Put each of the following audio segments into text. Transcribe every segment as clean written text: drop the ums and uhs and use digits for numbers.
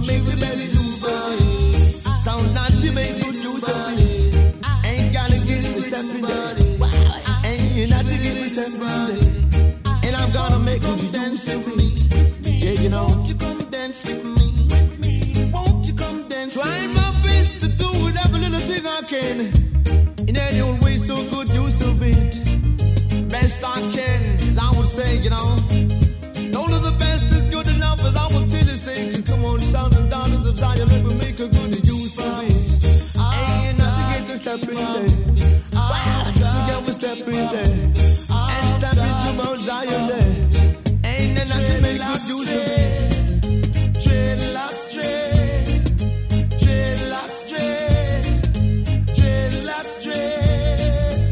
make the best use of it. Sound not to make good use of it. Ain't gotta give me stepping there. Ain't not to give me stepping there. And I'm gonna make good use of me. Yeah, you know. Won't you come dance with me? Won't you come dance with me? Try my best to do whatever little thing I can. In any old way, so good use of it. Best I can, as I would say, you know. Don't know the best is good enough, as I will tell you, say, come on, sons and daughters of Zion, let me make a good use of it. Ain't not to get to step in there. You get me step in there. And step into Mount Zion there. Ain't not to make good use of it. Dreadlocks straight. Dreadlocks straight. Dreadlocks straight.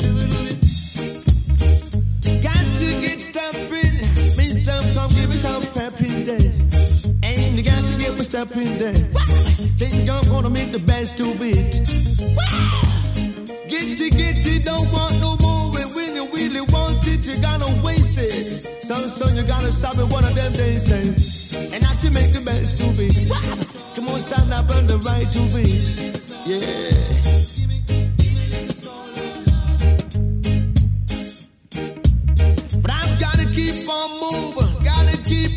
Got to get stepping. Come give me some pep in there. Ain't you got to give me step in there. Think I'm gonna make the best of it. Get it, don't want no more. And when you really want it, you gotta waste it. So you gotta stop it one of them days, say. And not to make the best of it. Come on, stand up on the right to it. Yeah. Keep on moving, gotta keep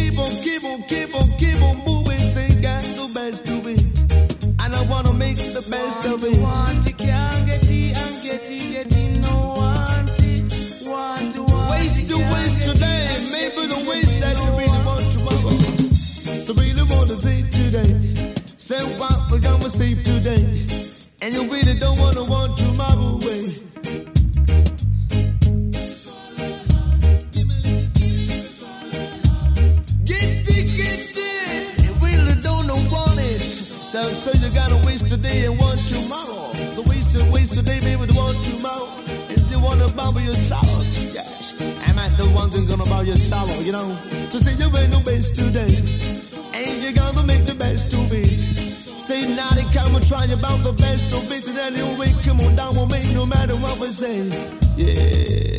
on moving. Say, got the best of it, and I wanna make the best of it. Want it, can't get it, and get it, no want it, want to waste today, maybe the waste that you really want tomorrow. So really want to save today. Say what we're gonna save today, and you really don't want tomorrow away. So you gotta waste today and want tomorrow. The waste today, maybe the want tomorrow. If you wanna borrow your sorrow, gosh, I'm not the one who's gonna borrow your sorrow, you know. So say you ain't no best today, and you gotta make the best of it. Say now they come and try about the best of it, and anyway, come on down, we'll make no matter what we say. Yeah.